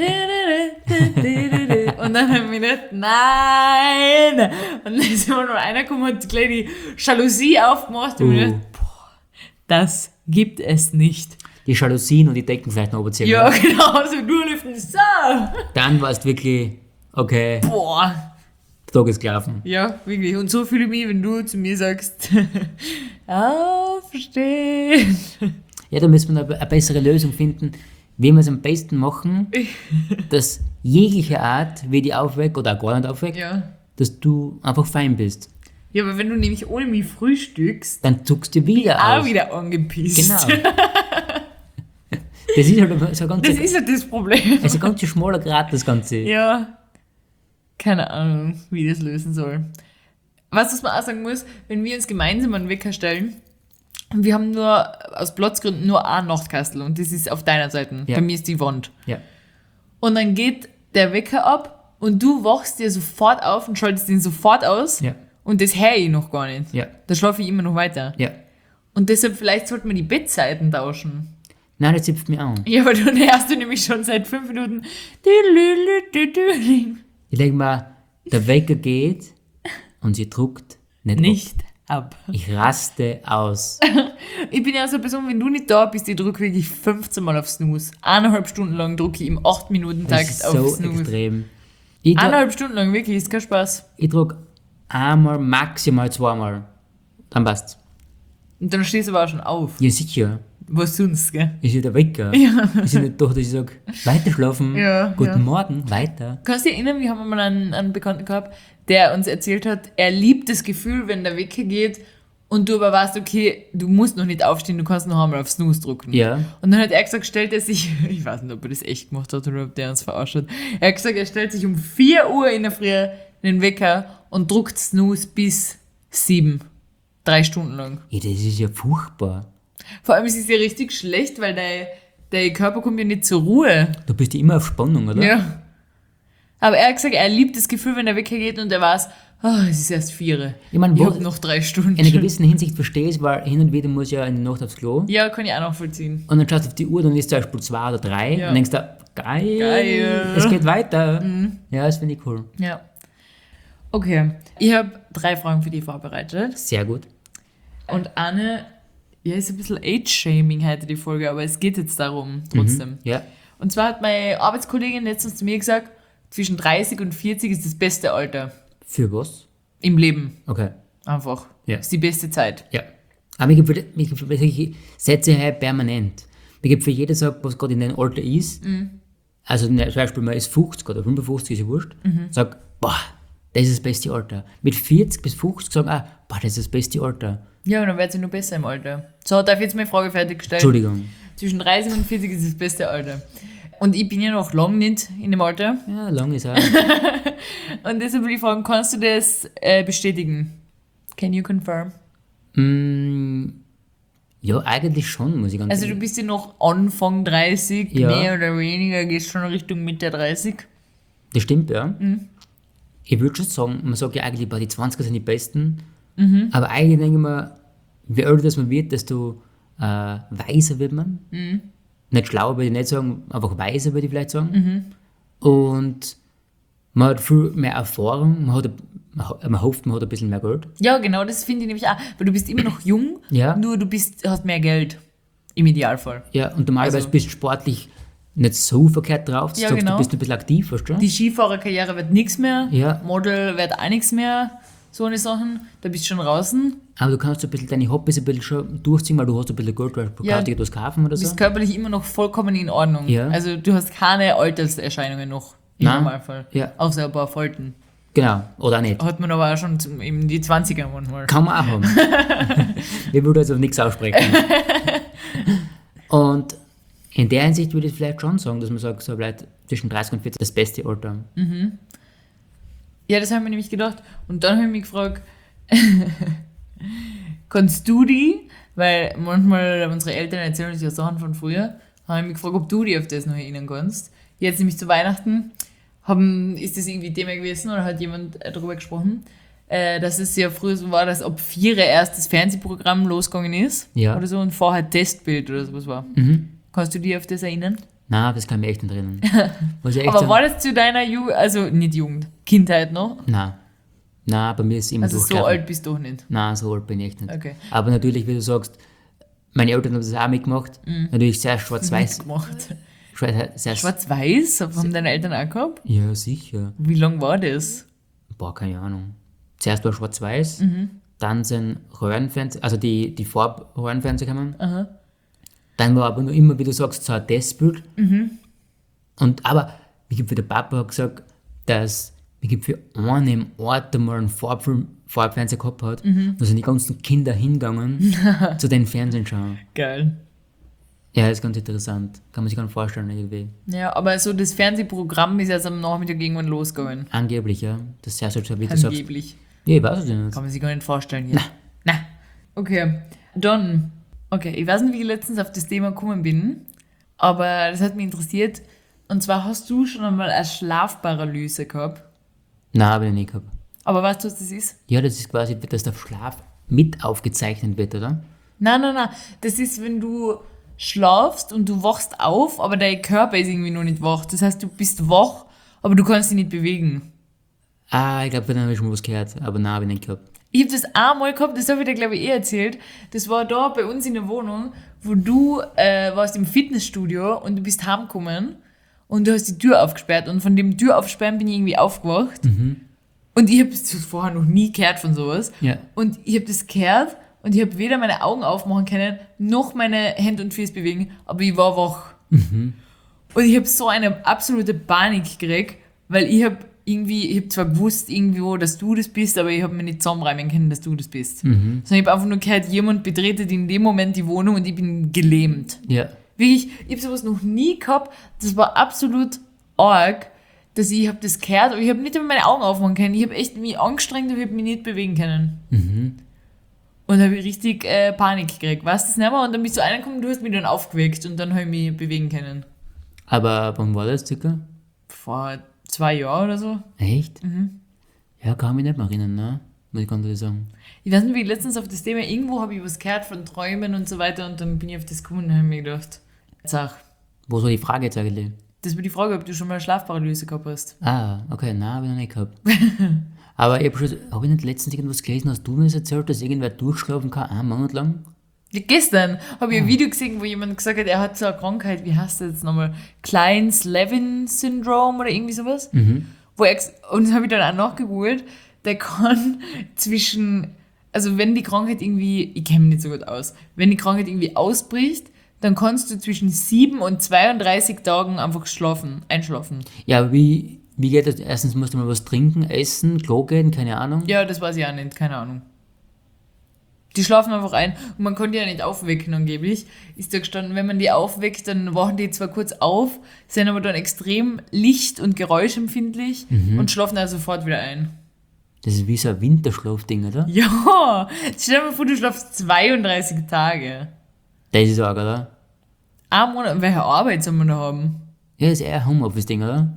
Und dann haben wir gedacht, nein! Und dann ist immer nur einer gekommen und gleich die Jalousie aufgemacht und wir gedacht, das gibt es nicht. Die Jalousien und die Decken vielleicht noch oberziehen. Ja, genau, so nur lüften, so. Dann war es wirklich, okay, Boah. der Tag ist gelaufen. Ja, wirklich. Und so fühle ich mich, wenn du zu mir sagst, aufstehen. Ja, da müssen wir eine bessere Lösung finden, wie wir es am besten machen, dass jegliche Art, wie die aufweckt oder auch gar nicht aufweckt, Ja. dass du einfach fein bist. Ja, aber wenn du nämlich ohne mich frühstückst, Dann zuckst du wieder auch aus. wieder angepisst. Genau. Das ist halt so ein ganz, Das ist ja das Problem. also ein ganz schmaler Grat, das Ganze. Ja. Keine Ahnung, wie ich das lösen soll. Was man auch sagen muss, wenn wir uns gemeinsam einen Wecker stellen, und wir haben nur aus Platzgründen nur ein Nachtkastel und das ist auf deiner Seite. Ja. Bei mir ist die Wand. Ja. Und dann geht der Wecker ab und du wachst dir sofort auf und schaltest ihn sofort aus. Ja. Und das höre ich noch gar nicht. Ja. Da schlafe ich immer noch weiter. Ja. Und deshalb vielleicht sollten wir die Bettzeiten tauschen. Nein, das zipft mich an. Ja, aber dann hörst du nämlich schon seit 5 Minuten. Ich denke mal, der Wecker geht und sie druckt nicht. Nicht ab. Ich raste aus. Ich bin ja so eine Person, wenn du nicht da bist, ich drücke wirklich 15 Mal auf Snooze. 1,5 Stunden lang drücke ich im 8-Minuten-Takt Das ist auf so Snooze. extrem. Ich 1,5 Stunden lang, wirklich, ist kein Spaß. drück einmal, maximal zweimal. Dann passt's. Und dann stehst du aber auch schon auf. Ja, sicher. Was sonst, gell? Ist ja der Wecker. Ja. Ist ja nicht doch, dass ich sage, weiter schlafen, Ja, guten ja. Morgen, weiter. Kannst du dich erinnern, wir haben mal einen Bekannten gehabt, der uns erzählt hat, er liebt das Gefühl, wenn der Wecker geht und du aber weißt, okay, du musst noch nicht aufstehen, du kannst noch einmal auf Snooze drücken. Ja. Und dann hat er gesagt, stellt er sich, ich weiß nicht, ob er das echt gemacht hat oder ob der uns verarscht hat, er hat gesagt, er stellt sich um 4 Uhr in der Früh den Wecker und druckt Snooze bis 7. 3 Stunden lang. Ja, das ist ja furchtbar. Vor allem ist es ja richtig schlecht, weil dein Körper kommt ja nicht zur Ruhe. Du bist ja immer auf Spannung, oder? Ja. Aber er hat gesagt, er liebt das Gefühl, wenn der Wecker geht und er weiß, es ist erst 4. Ich meine, Ich wo- habe noch 3 Stunden. In einer gewissen Hinsicht verstehe ich es, weil hin und wieder muss ja in der Nacht aufs Klo. Ja, kann ich auch noch vollziehen. Und dann schaust du auf die Uhr, dann ist zum Beispiel 2 oder 3 Ja. und denkst du, geil, Geil. es geht weiter. Ja, das finde ich cool. Ja. Okay, ich habe 3 Fragen für dich vorbereitet. Sehr gut. Und eine, ja, ist ein bisschen Age-Shaming heute die Folge, aber es geht jetzt darum, trotzdem. Ja. Und zwar hat meine Arbeitskollegin letztens zu mir gesagt, zwischen 30 und 40 ist das beste Alter Für was? im Leben. Okay. Einfach. Ja. Ist die beste Zeit. Ja. Aber mir gibt solche Sätze halt permanent. Mir gibt für jeder sagt, was gerade in deinem Alter ist. Also zum Beispiel, man ist 50 oder 55, ist ja wurscht. Sag, boah, das ist das beste Alter. Mit 40 bis 50 sagen, boah, das ist das beste Alter. Ja, und dann wird sie nur besser im Alter. So, darf ich jetzt meine Frage fertiggestellt? Entschuldigung. Zwischen 30 und 40 ist das beste Alter. Und ich bin ja noch lang nicht in dem Alter. Ja, lang ist auch. Und deshalb will ich fragen, kannst du das bestätigen? Can you confirm? Ja, eigentlich schon, muss ich ganz Also du bist ja noch Anfang 30, Ja. mehr oder weniger, gehst schon Richtung Mitte 30. Das stimmt, ja. Ich würde schon sagen, man sagt ja eigentlich, die 20er sind die besten. Aber eigentlich denke ich mir, je älter das man wird, desto weiser wird man. Nicht schlauer würde ich nicht sagen, einfach weiser würde ich vielleicht sagen. Und man hat viel mehr Erfahrung, man hofft, man hat ein bisschen mehr Geld. Ja, genau, das finde ich nämlich auch. Weil du bist immer noch jung, Ja. nur du hast mehr Geld. Im Idealfall. Ja, und normalerweise Also- bist du sportlich nicht so verkehrt drauf. Du Ja, sagst, genau. du bist ein bisschen aktiv, weißt du? Die Skifahrerkarriere wird nichts mehr. Ja. Model wird auch nichts mehr. So eine Sachen. Da bist du schon draußen. Aber du kannst ein bisschen deine Hobbys ein bisschen schon durchziehen, weil du hast ein bisschen Geld, weil du Ja. kannst dir etwas kaufen oder Du so. bist körperlich immer noch vollkommen in Ordnung. Ja. Also du hast keine Alterserscheinungen noch. Im Nein. Normalfall. Ja. Außer ein paar Falten. Genau, oder auch nicht. Hat man aber auch schon in die 20er manchmal. Kann man auch haben. Ich würde also nichts aussprechen. Und in der Hinsicht würde ich vielleicht schon sagen, dass man sagt, so vielleicht zwischen 30 und 40 das beste Alter. Ja, das habe ich mir nämlich gedacht. Und dann habe ich mich gefragt, kannst du die, weil manchmal unsere Eltern erzählen uns ja Sachen von früher, habe ich mich gefragt, ob du die auf das noch erinnern kannst. Jetzt nämlich zu Weihnachten ist das irgendwie Thema gewesen oder hat jemand darüber gesprochen, dass es ja früher so war, dass ab 4 erst das Fernsehprogramm losgegangen ist Ja. oder so und vorher Testbild oder sowas war. Kannst du dich auf das erinnern? Nein, das kann ich mir echt nicht erinnern. Muss ich echt Aber sagen, war das zu deiner Jugend, also nicht Jugend, Kindheit noch? Nein. Nein, bei mir ist es immer Also so durchgelaufen. alt bist du doch nicht. Nein, so alt bin ich echt nicht. Okay. Aber natürlich, wie du sagst, meine Eltern haben das auch mitgemacht. Natürlich sehr schwarz-weiß. Gemacht. Sehr Schwarz-Weiß? Haben deine Eltern auch gehabt? Ja, sicher. Wie lang war das? Boah, keine Ahnung. Zuerst war schwarz-weiß, dann sind Röhrenfernseher, also die Farb-Röhrenfernseher gekommen. Dann war aber nur immer, wie du sagst, so ein Testbild. Aber, wie der Papa hat gesagt, dass wie gibt für einen im Ort einmal einen Farbfernseher gehabt hat, da sind die ganzen Kinder hingegangen zu den Fernsehen schauen. Geil. Ja, das ist ganz interessant. Kann man sich gar nicht vorstellen irgendwie. Ja, aber so das Fernsehprogramm ist jetzt am Nachmittag irgendwann losgegangen. Angeblich, ja. Das ist ja so, wie du sagst. Angeblich. Ja, ich weiß es nicht. Kann man sich gar nicht vorstellen hier. Na. Okay. Dann. Okay, ich weiß nicht, wie ich letztens auf das Thema gekommen bin, aber das hat mich interessiert. Und zwar hast du schon einmal eine Schlafparalyse gehabt. Nein, habe ich nicht gehabt. Aber weißt du, was das ist? Ja, das ist quasi, dass der Schlaf mit aufgezeichnet wird, oder? Nein. Das ist, wenn du schlafst und du wachst auf, aber dein Körper ist irgendwie noch nicht wach. Das heißt, du bist wach, aber du kannst dich nicht bewegen. Ah, ich glaube, dann habe ich schon mal was gehört, aber nein, habe ich nicht gehabt. Ich habe das einmal gehabt, das habe ich dir, glaube ich, erzählt. Das war da bei uns in der Wohnung, wo du warst im Fitnessstudio und du bist heimgekommen und du hast die Tür aufgesperrt und von dem Tür aufsperren bin ich irgendwie aufgewacht. Und ich habe das vorher noch nie gehört von sowas. Ja. Und ich habe das gehört und ich habe weder meine Augen aufmachen können, noch meine Hände und Füße bewegen, aber ich war wach. Und ich habe so eine absolute Panik gekriegt, weil ich habe zwar gewusst irgendwo, dass du das bist, aber ich habe mir nicht zusammenreimen können, dass du das bist. Sondern ich habe einfach nur gehört, jemand betretet in dem Moment die Wohnung und ich bin gelähmt. Ja. Wirklich, ich habe sowas noch nie gehabt. Das war absolut arg, dass ich habe das gehört, aber ich habe nicht einmal meine Augen aufmachen können. Ich habe echt mich angestrengt, aber ich habe mich nicht bewegen können. Und habe ich richtig Panik gekriegt. Weißt du das nicht mehr? Und dann bist du reingekommen, du hast mich dann aufgeweckt und dann habe ich mich bewegen können. Aber wann war das circa? Vor 2 Jahren oder so. Echt? Ja, kann mich nicht mehr erinnern, ne? Muss ich ganz ehrlich sagen. Ich weiß nicht, wie letztens auf das Thema, irgendwo habe ich was gehört von Träumen und so weiter und dann bin ich auf das gekommen und habe mir gedacht, sag, Wo soll die Frage jetzt eigentlich? das war die Frage, ob du schon mal Schlafparalyse gehabt hast. Ah, okay, nein, habe ich noch nicht gehabt. Aber ich habe ich nicht letztens irgendwas gelesen, hast du mir das erzählt, dass irgendwer durchschlafen kann, 1 Monat lang? Ja, gestern habe ich ein Video gesehen, wo jemand gesagt hat, er hat so eine Krankheit, wie heißt das jetzt nochmal? Kleins-Levin-Syndrom oder irgendwie sowas. Und das habe ich dann auch nachgegoogelt, der kann also wenn die Krankheit irgendwie, ich kenne mich nicht so gut aus, wenn die Krankheit irgendwie ausbricht, dann kannst du zwischen 7 und 32 Tagen einfach einschlafen. Ja, aber wie geht das? Erstens musst du mal was trinken, essen, Klo gehen, keine Ahnung. Ja, das weiß ich auch nicht, keine Ahnung. Die schlafen einfach ein und man kann die ja nicht aufwecken angeblich. Ist da gestanden, wenn man die aufweckt, dann wachen die zwar kurz auf, sind aber dann extrem licht- und geräuschempfindlich und schlafen dann sofort wieder ein. Das ist wie so ein Winterschlafding, oder? Ja, stell dir mal vor, du schlafst 32 Tage. Das ist arg, oder? 1 Monat, welche Arbeit soll man da haben? Ja, das ist eher ein Homeoffice-Ding, oder?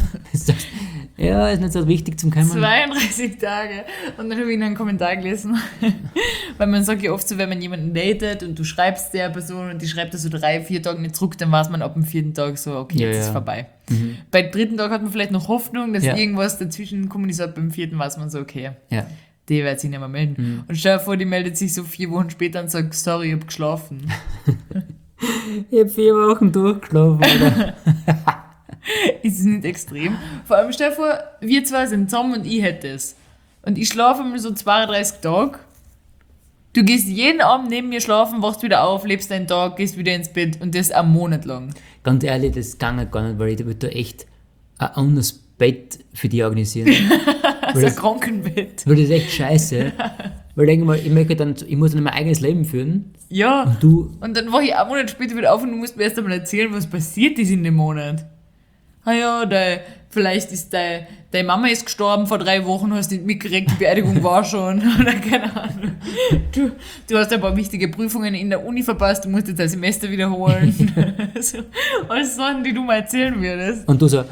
Ja, ist nicht so wichtig zum Kommen. 32 Tage. Und dann habe ich noch einen Kommentar gelesen. Weil man sagt ja oft so, wenn man jemanden datet und du schreibst der Person und die schreibt das so 3-4 Tage nicht zurück, dann weiß man ab dem 4. Tag so, okay, Ja, jetzt ja. ist vorbei. Beim 3. Tag hat man vielleicht noch Hoffnung, dass Ja. irgendwas dazwischen kommt, aber beim 4. weiß man so, okay, Ja. die wird sich nicht mehr melden. Und stell dir vor, die meldet sich so 4 Wochen später und sagt, sorry, ich habe geschlafen. Ich habe 4 Wochen durchgeschlafen, oder? Ist es nicht extrem? Vor allem stell dir vor, wir zwei sind zusammen und ich hätte es. Und ich schlafe mal so 32 Tage. Du gehst jeden Abend neben mir schlafen, wachst wieder auf, lebst einen Tag, gehst wieder ins Bett und das 1 Monat lang. Ganz ehrlich, das kann gar nicht, weil ich würde da echt ein anderes Bett für die organisieren. So ein Krankenbett. Weil das ist echt scheiße. Weil ich denke mal, ich muss dann mein eigenes Leben führen. Ja. Und du, Und dann wache ich 1 Monat später wieder auf und du musst mir erst einmal erzählen, was passiert ist in dem Monat. Ah ja, vielleicht ist deine Mama ist gestorben vor 3 Wochen, hast nicht mitgekriegt, die Beerdigung war schon. Oder keine Ahnung. Du hast ein paar wichtige Prüfungen in der Uni verpasst, du musst jetzt ein Semester wiederholen. Also, alles Sachen, die du mal erzählen würdest. und du so,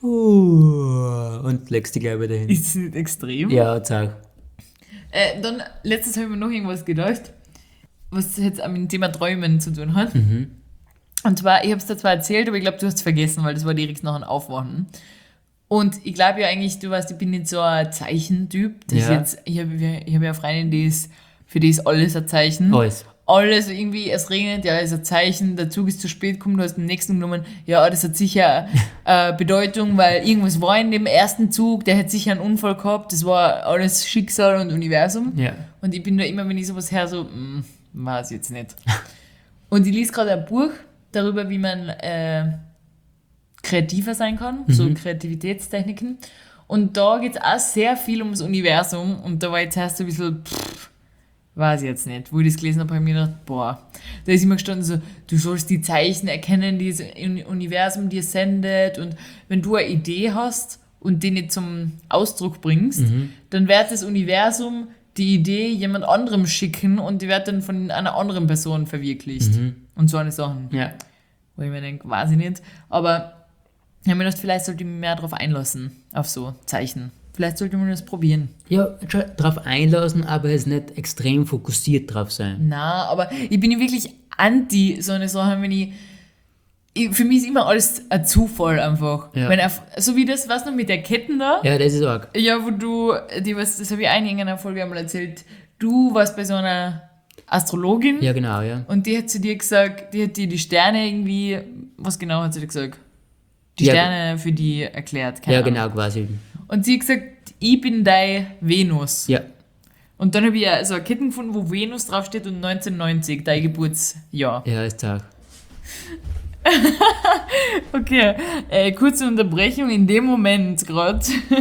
und legst dich gleich wieder hin. Ist das nicht extrem? Ja, sag. Dann, letztens habe ich mir noch irgendwas gedacht, was jetzt mit dem Thema Träumen zu tun hat. Und zwar, ich habe es dir zwar erzählt, aber ich glaube, du hast es vergessen, weil das war direkt nach dem Aufwachen. Und ich glaube ja eigentlich, du weißt, ich bin nicht so ein Zeichentyp. Das Ja. jetzt, ich hab ja eine Freundin, für die ist alles ein Zeichen. Alles. Alles, irgendwie, es regnet, ja, ist ein Zeichen, der Zug ist zu spät gekommen, du hast den nächsten genommen, ja, das hat sicher Bedeutung, weil irgendwas war in dem ersten Zug, der hat sicher einen Unfall gehabt, das war alles Schicksal und Universum. Ja. Und ich bin da immer, wenn ich sowas her so, weiß jetzt nicht. Und ich lese gerade ein Buch darüber, wie man kreativer sein kann, so Kreativitätstechniken. Und da geht es auch sehr viel ums Universum. Und da war jetzt erst so ein bisschen, weiß ich jetzt nicht. Wo ich das gelesen habe, habe ich mir gedacht, boah, da ist immer gestanden so, du sollst die Zeichen erkennen, die das Universum dir sendet. Und wenn du eine Idee hast und die nicht zum Ausdruck bringst, dann wird das Universum die Idee jemand anderem schicken und die wird dann von einer anderen Person verwirklicht. Und so eine Sachen. Ja. Wo ich mir denke, weiß ich nicht. Aber ich habe mir gedacht, vielleicht sollte ich mich mehr darauf einlassen, auf so Zeichen. Vielleicht sollte man das probieren. Ja, schon drauf einlassen, aber jetzt nicht extrem fokussiert drauf sein. Na, aber ich bin wirklich anti so eine Sache, wenn ich für mich ist immer alles ein Zufall einfach. Ja. Wenn so wie das, was noch mit der Ketten da? Ja, das ist arg. Ja, wo du, das habe ich in irgendeiner Folge einmal erzählt, du warst bei so einer Astrologin. Ja, genau, ja. Und die hat zu dir gesagt, die hat dir die Sterne irgendwie, was genau hat sie dir gesagt? Die Ja, Sterne für die erklärt, keine Ja, Ahnung. genau, quasi. Und sie hat gesagt, ich bin deine Venus. Ja. Und dann habe ich so eine Kette gefunden, wo Venus draufsteht und 1990, dein Geburtsjahr. Ja, ist arg. Okay, kurze Unterbrechung. In dem Moment gerade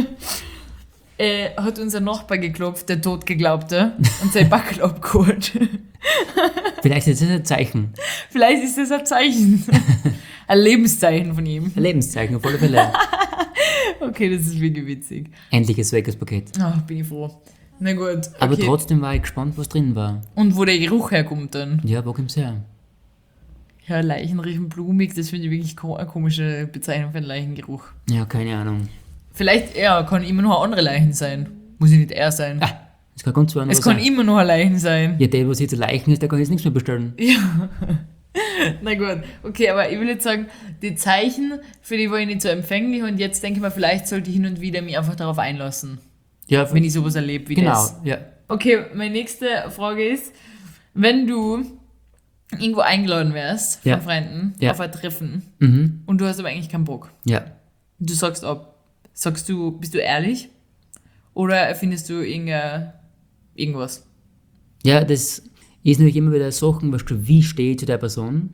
hat unser Nachbar geklopft, der Totgeglaubte, und sein Backel abgeholt. Vielleicht ist das ein Zeichen. Vielleicht ist das ein Zeichen. Ein Lebenszeichen von ihm. Ein Lebenszeichen, auf alle Fälle. Okay, das ist wirklich witzig. Endlich ein Swaggerspaket. Ach, bin ich froh. Na gut. Okay. Aber trotzdem war ich gespannt, was drin war. Und wo der Geruch herkommt dann. Ja, wo kommt's her? Ja, Leichen riechen blumig, das finde ich wirklich eine komische Bezeichnung für einen Leichengeruch. Ja, keine Ahnung. Vielleicht, ja, kann immer noch eine andere Leichen sein. Muss ja nicht er sein. Ah, es kann ganz anders Es kann sein. immer noch ein Leichen sein. Ja, der, was jetzt ein Leichen ist, der kann jetzt nichts mehr bestellen. Ja. Na gut, okay, aber ich will jetzt sagen, die Zeichen, für die war ich nicht so empfänglich und jetzt denke ich mir, vielleicht sollte ich hin und wieder mich einfach darauf einlassen, Ja, wenn ich sowas erlebe wie genau, das. ja. Okay, meine nächste Frage ist, wenn du irgendwo eingeladen wärst von Ja. Freunden Ja. auf ein Treffen Mhm. und du hast aber eigentlich keinen Bock. Ja. Du sagst ab. Bist du ehrlich? Oder erfindest du irgendwas? Ja, das ist natürlich immer wieder Sachen, weißt du, wie stehe ich zu der Person?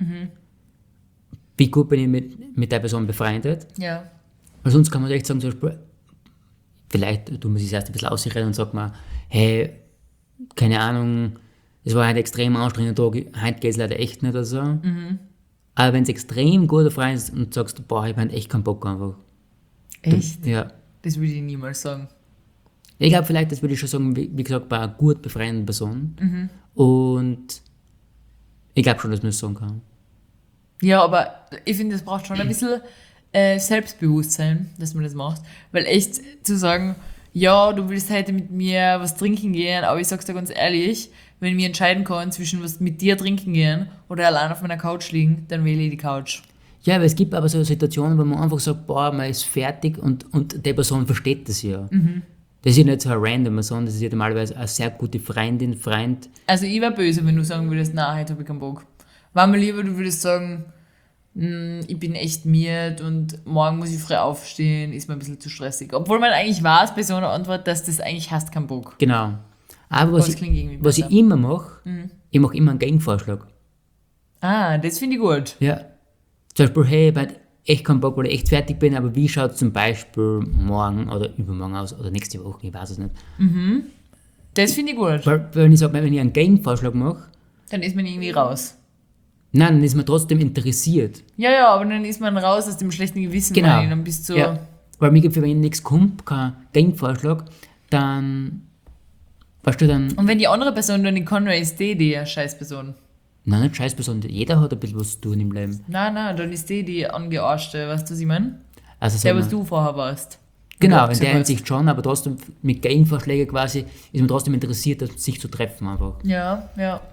Wie gut bin ich mit der Person befreundet? Ja. Weil sonst kann man echt sagen, zum Beispiel, vielleicht tut man sich erst ein bisschen ausreden und sagt man, hey, keine Ahnung, es war ein extrem anstrengender Tag, heute geht es leider echt nicht oder so. Aber wenn es extrem guter Freund ist und sagst, boah, ich habe echt keinen Bock einfach. Echt? Ja. Das würde ich niemals sagen. Ich glaube, vielleicht, das würde ich schon sagen, wie gesagt, bei einer gut befreundeten Person. Und ich glaube schon, dass man das sagen kann. Ja, aber ich finde, es braucht schon ein bisschen Selbstbewusstsein, dass man das macht. Weil echt zu sagen, ja, du willst heute mit mir was trinken gehen, aber ich sag's dir ganz ehrlich, wenn ich mir entscheiden kann zwischen was mit dir trinken gehen oder allein auf meiner Couch liegen, dann wähle ich die Couch. Ja, aber es gibt aber so Situationen, wo man einfach sagt, boah, man ist fertig und die Person versteht das ja. Das ist ja nicht so eine random Person, das ist ja normalerweise eine sehr gute Freundin, Freund. Also ich wäre böse, wenn du sagen würdest, nein, heute habe ich keinen Bock. War mir lieber, du würdest sagen, ich bin echt miert und morgen muss ich früh aufstehen, ist mir ein bisschen zu stressig. Obwohl man eigentlich weiß bei so einer Antwort, dass das eigentlich hast keinen Bock. Genau. Aber Das klingt irgendwie was ich besser. immer mache, ich mache immer einen Gegenvorschlag. Ah, das finde ich gut. Ja. Zum Beispiel, hey, ich habe echt keinen Bock, weil ich echt fertig bin, aber wie schaut es zum Beispiel morgen oder übermorgen aus oder nächste Woche, ich weiß es nicht. Das finde ich gut. Weil, wenn ich sage, wenn ich einen Gegenvorschlag mache, Dann ist man irgendwie raus. nein, dann ist man trotzdem interessiert. Ja, aber dann ist man raus aus dem schlechten Gewissen. Genau. Weil dann bist du Ja. Weil mir gibt, wenn nichts kommt, kein Gegenvorschlag, dann, weißt du, dann, Und wenn die andere Person dann nicht kann, dann ist die eine Scheißperson. nein, nicht scheiß besonders, jeder hat ein bisschen was zu tun im Leben. Nein, dann ist die angearschte, weißt du, was ich meine? Also Der, sagen was wir, du vorher warst. genau, Oder in der gesagt hast. Hinsicht schon, aber trotzdem mit Gegenvorschlägen quasi ist man trotzdem interessiert, sich zu treffen einfach. Ja.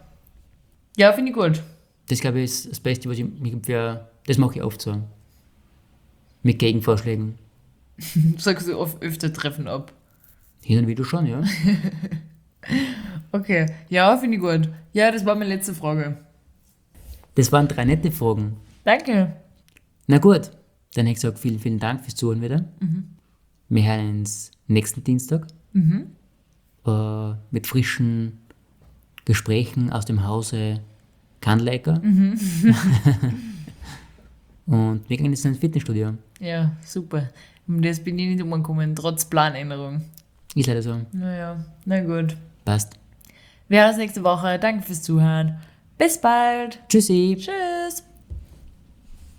Ja, finde ich gut. Das glaube ich ist das Beste, was ich das mache ich oft so. Mit Gegenvorschlägen. Sagst du oft öfter Treffen ab. Hin und wieder schon, ja. Okay. Ja, finde ich gut. Ja, das war meine letzte Frage. Das waren 3 nette Fragen. Danke. Na gut, dann hätte ich gesagt, vielen, vielen Dank fürs Zuhören wieder. Wir hören uns nächsten Dienstag mit frischen Gesprächen aus dem Hause Kannlecker. Und wir gehen jetzt ins Fitnessstudio. Ja, super. Um das bin ich nicht umgekommen, trotz Planänderung. Ist leider so. Naja, na gut. Passt. Wir hören uns nächste Woche. Danke fürs Zuhören. Bis bald. Tschüssi. Tschüss.